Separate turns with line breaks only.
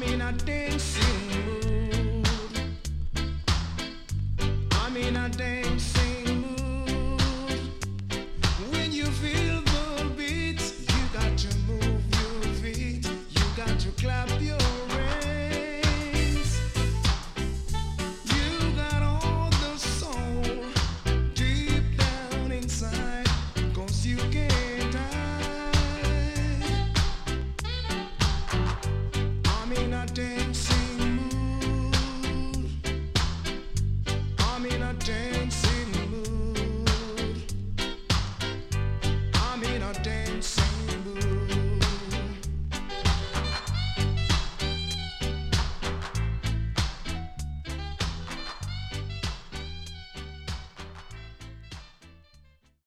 in a dancing mood. I'm in a dancing mood. When you feel the beat, you got to move your feet. You got to clap